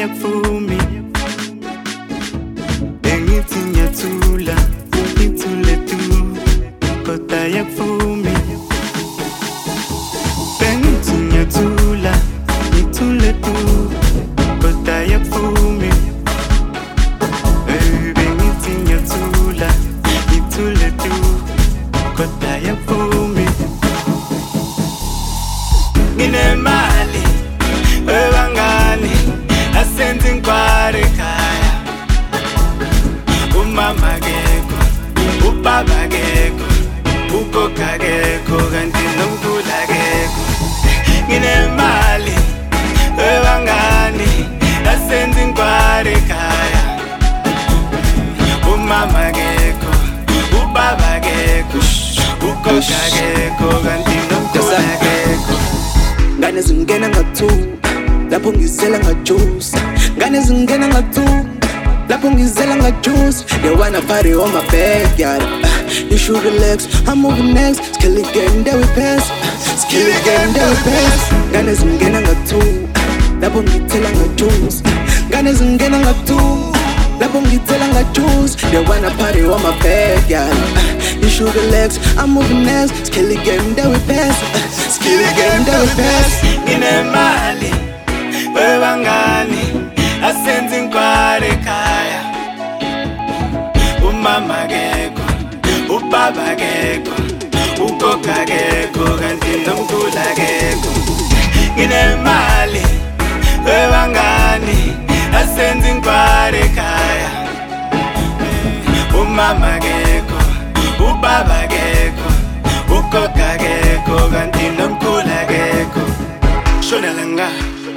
yakufumi bengithi ngiyathula ngithule tu kodwa yakufumi bengithi ngiyathula ngithule tu kodwa yakufumi bengithi ngiyathula ngithule tu kodwa yakufumi nginemali ebangani asenze inkware ekhaya umama akekho ubaba akekho ugogo akekho kanti nomkhulu akekho nginemali ebangani asenze inkware ekhaya umama akekho ubaba akekho ugogo akekho kanti nomkhulu akekho ngane zingena nga2 lapho ngizela ngajuice ngane zingena nga2 lapho ngizela ngajuice they wanna party on my backyard you should relax I'm moving next skill again there we pass skill again there we pass ngane zingena nga2 lapho ngizela ngajuice ngane zingena nga2 lapho ngizela ngajuice they wanna party on my backyard you should relax I'm moving next skill again there we pass skill again there we pass nginemali ebangani asenze inkware ekhaya umama akekho ubaba akekho ugogo akekho kanti nomkhulu akekho nginemali ebangani asenze inkware ekhaya umama akekho ubaba akekho ugogo akekho kanti nomkhulu akekho shona langa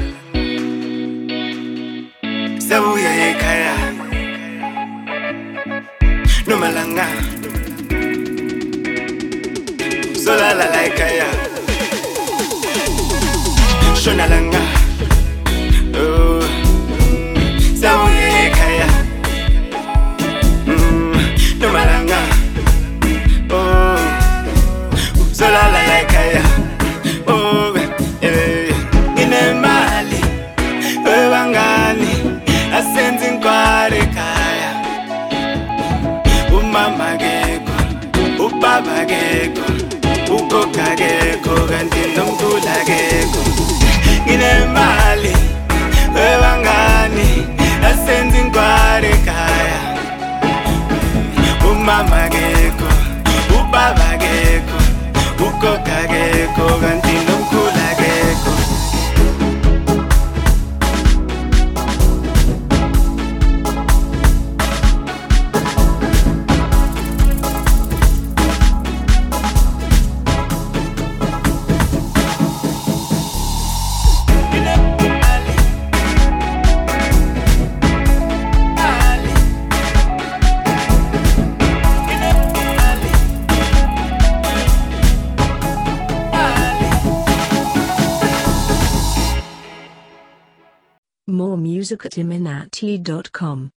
sabuya ekhaya nomalanga solala la ekhaya shona langa sabuya ekhaya nomalanga solala la ekhaya nginemali ebangani asenze inkware ekhaya umama akekho ubaba akekho ugogo akekho kanti nomkhulu akekho nginemali ebangani asenze inkware ekhaya umama akekho ubaba akekho ugogo akekho kanti nomkhulu akekho More music at iminati.com.